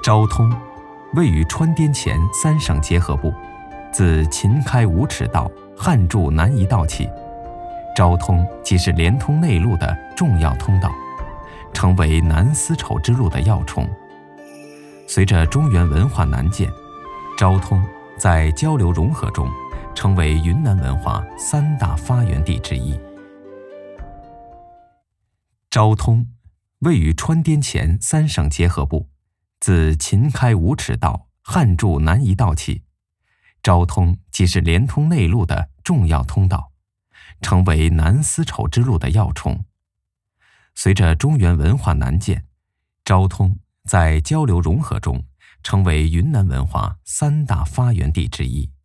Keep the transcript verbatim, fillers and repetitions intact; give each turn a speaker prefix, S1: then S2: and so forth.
S1: 昭通位于川滇黔三省结合部，自秦开五尺道、汉筑南夷道起，昭通即是连通内陆的重要通道，成为南丝绸之路的要冲。随着中原文化南渐，昭通在交流融合中成为云南文化三大发源地之一。昭通位于川滇黔三省结合部，自秦开五尺道、汉筑南夷道起，昭通即是连通内陆的重要通道，成为南丝绸之路的要冲。随着中原文化南渐，昭通在交流融合中成为云南文化三大发源地之一。